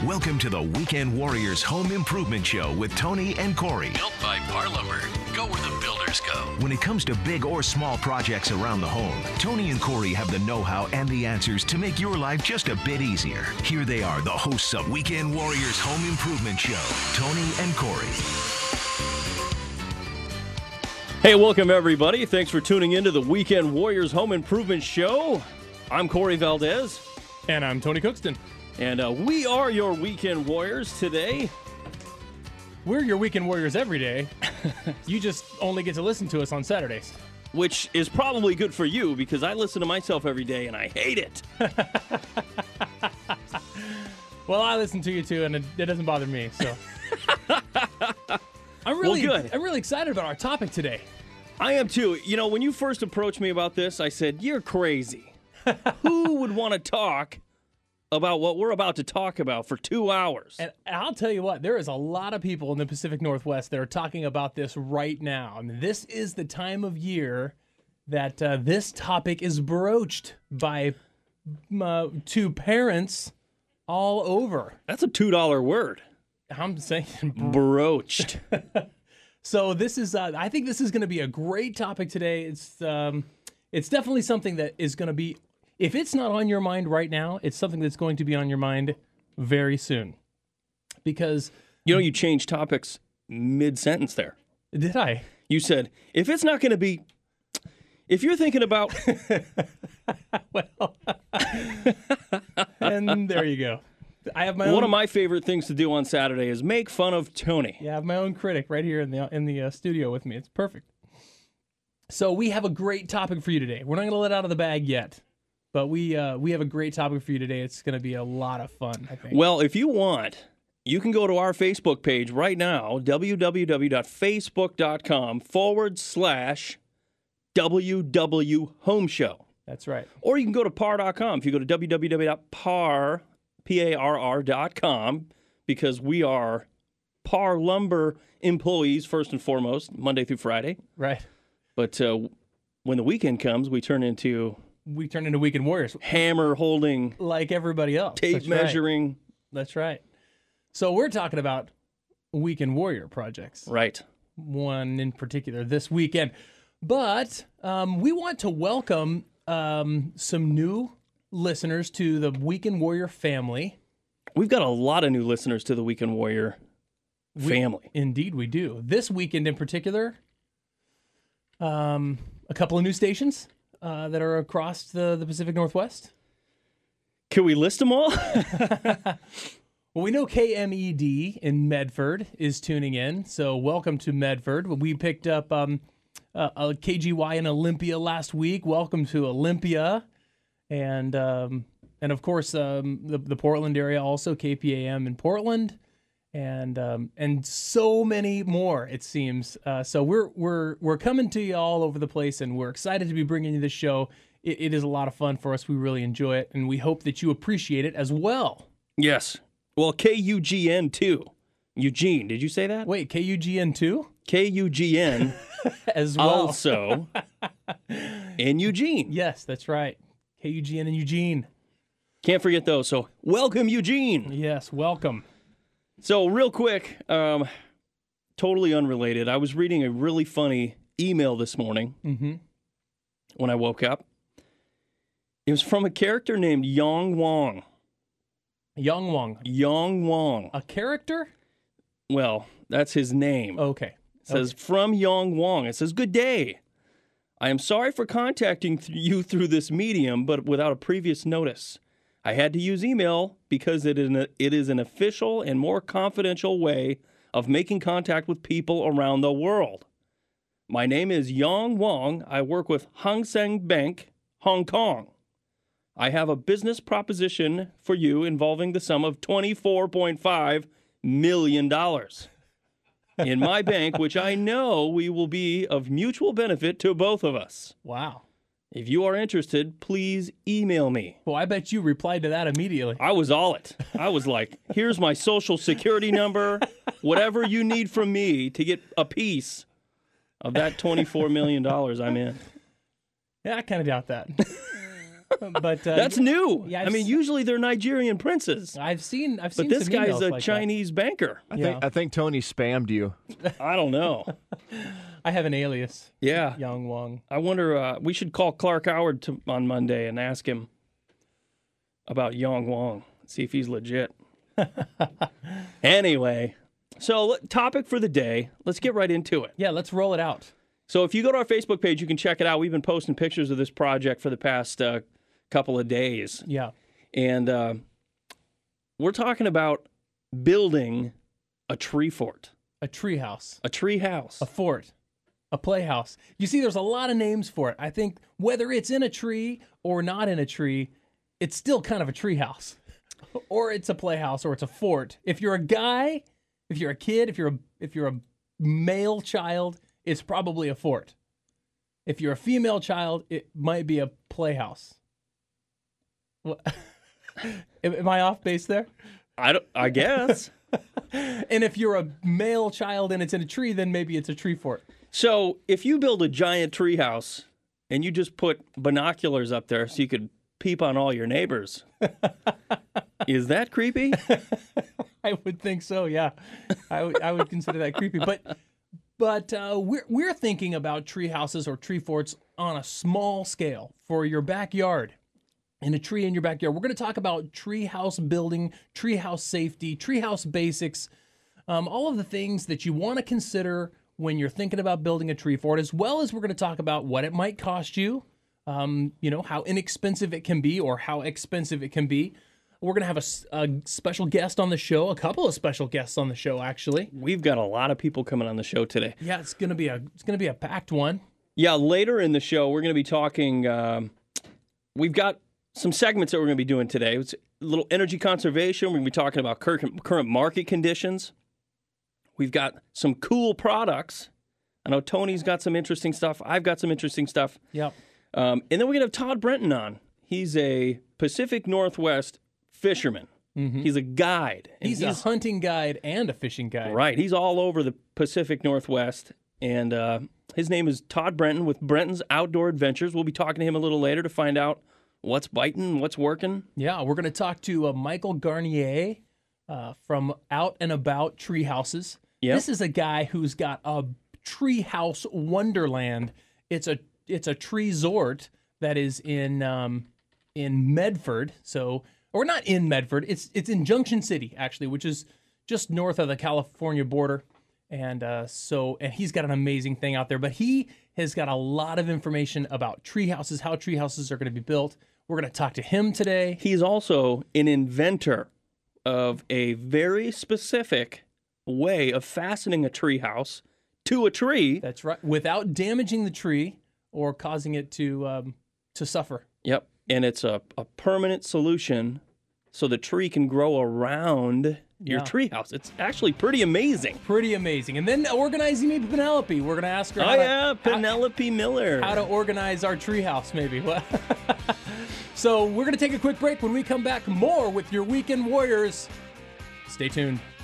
Welcome to the Weekend Warriors Home Improvement Show with Tony and Corey. Built by Par Lumber. Go where the builders go. When it comes to big or small projects around the home, Tony and Corey have the know-how and the answers to make your life just a bit easier. Here they are, the hosts of Weekend Warriors Home Improvement Show, Tony and Corey. Hey, welcome everybody. Thanks for tuning in to the Weekend Warriors Home Improvement Show. I'm Corey Valdez. And I'm Tony Cookston. And we are your Weekend Warriors today. We're your Weekend Warriors every day. You just only get to listen to us on Saturdays. Which is probably good for you because I listen to myself every day and I hate it. Well, I listen to you too, and it doesn't bother me. So I'm really excited about our topic today. I am too. You know, when you first approached me about this, I said, you're crazy. Who would want to talk about what we're about to talk about for 2 hours? And I'll tell you what, there is a lot of people in the Pacific Northwest that are talking about this right now. I mean, this is the time of year that this topic is broached by two parents all over. That's a $2 word. I'm saying broached. So this is, I think this is going to be a great topic today. It's definitely something that is going to be, if it's not on your mind right now, it's something that's going to be on your mind very soon. Because you changed topics mid-sentence there. Did I? You said, if it's not going to be, if you're thinking about. Well, and there you go. I have my One of my favorite things to do on Saturday is make fun of Tony. Yeah, I have my own critic right here in the studio with me. It's perfect. So we have a great topic for you today. We're not going to let out of the bag yet, but we have a great topic for you today. It's going to be a lot of fun, I think. Well, if you want, you can go to our Facebook page right now, www.facebook.com/WW Home Show. That's right. Or you can go to par.com. If you go to www.parr.com, because we are Par Lumber employees first and foremost, Monday through Friday. Right. But when the weekend comes, we turn into Weekend Warriors. Hammer holding. Like everybody else. Tape That's measuring. Right. That's right. So we're talking about Weekend Warrior projects. Right. One in particular this weekend. But we want to welcome some new listeners to the Weekend Warrior family. We've got a lot of new listeners to the Weekend Warrior family. Indeed, we do. This weekend in particular, a couple of new stations that are across the Pacific Northwest. Can we list them all? Well, we know KMED in Medford is tuning in, so welcome to Medford. We picked up a KGY in Olympia last week. Welcome to Olympia. And of course, the Portland area also, KPAM in Portland. And so many more, it seems. So we're coming to you all over the place, and we're excited to be bringing you this show. It is a lot of fun for us. We really enjoy it, and we hope that you appreciate it as well. Yes. Well, KUGN too. Eugene, did you say that? Wait, KUGN too? KUGN as well. Also in Eugene. Yes, that's right. KUGN in Eugene. Can't forget those. So welcome, Eugene. Yes, welcome. So real quick, totally unrelated. I was reading a really funny email this morning when I woke up. It was from a character named Yang Wong. Yang Wong. Yang Wong. A character? Well, that's his name. Okay. It says, from Yang Wong. It says, good day. I am sorry for contacting you through this medium, but without a previous notice. I had to use email because it is an official and more confidential way of making contact with people around the world. My name is Yang Wong. I work with Hang Seng Bank, Hong Kong. I have a business proposition for you involving the sum of $24.5 million in my bank, which I know we will be of mutual benefit to both of us. Wow. If you are interested, please email me. Well, I bet you replied to that immediately. I was all it. I was like, here's my social security number, whatever you need from me to get a piece of that $24 million I'm in. Yeah, I kind of doubt that. But That's new. yeah, I mean, usually they're Nigerian princes. I've seen. But some this guy's emails a like Chinese banker. I think Tony spammed you. I don't know. that. I have an alias. Yeah. Yang Wang. I wonder, we should call Clark Howard on Monday and ask him about Yang Wang, see if he's legit. Anyway, so topic for the day. Let's get right into it. Yeah, let's roll it out. So if you go to our Facebook page, you can check it out. We've been posting pictures of this project for the past couple of days. Yeah. And we're talking about building a tree fort, A tree house. a tree house. A fort. A playhouse. You see, there's a lot of names for it. I think whether it's in a tree or not in a tree, it's still kind of a tree house. Or it's a playhouse or it's a fort. If you're a guy, if you're a kid, if you're a male child, it's probably a fort. If you're a female child, it might be a playhouse. What? Am I off base there? I guess. And if you're a male child and it's in a tree, then maybe it's a tree fort. So if you build a giant tree house and you just put binoculars up there so you could peep on all your neighbors, is that creepy? I would think so. Yeah, I would consider that creepy. But we're thinking about tree houses or tree forts on a small scale for your backyard. In a tree in your backyard. We're going to talk about tree house building, tree house safety, tree house basics, all of the things that you want to consider when you're thinking about building a tree fort, as well as we're going to talk about what it might cost you, how inexpensive it can be or how expensive it can be. We're going to have a special guest on the show, a couple of special guests on the show, actually. We've got a lot of people coming on the show today. Yeah, it's going to be a packed one. Yeah, later in the show, we're going to be talking, we've got some segments that we're going to be doing today. It's a little energy conservation. We're going to be talking about current market conditions. We've got some cool products. I know Tony's got some interesting stuff. I've got some interesting stuff. Yep. And then we're going to have Todd Brenton on. He's a Pacific Northwest fisherman. Mm-hmm. He's a guide. He's a hunting guide and a fishing guide. Right. He's all over the Pacific Northwest. And his name is Todd Brenton with Brenton's Outdoor Adventures. We'll be talking to him a little later to find out what's biting, what's working. Yeah, we're going to talk to Michael Garnier from Out and About Tree Houses. Yep. This is a guy who's got a tree house wonderland. It's a tree resort that is in Medford. So, or not in Medford. It's in Junction City actually, which is just north of the California border. And and he's got an amazing thing out there. But he has got a lot of information about tree houses, how tree houses are going to be built. We're going to talk to him today. He's also an inventor of a very specific way of fastening a tree house to a tree. That's right, without damaging the tree or causing it to suffer. Yep, and it's a permanent solution so the tree can grow around your tree house. It's actually pretty amazing. Pretty amazing. And then organizing maybe Penelope. We're going to ask her Penelope Miller. How to organize our tree house maybe. So we're going to take a quick break. When we come back, more with your Weekend Warriors. Stay tuned.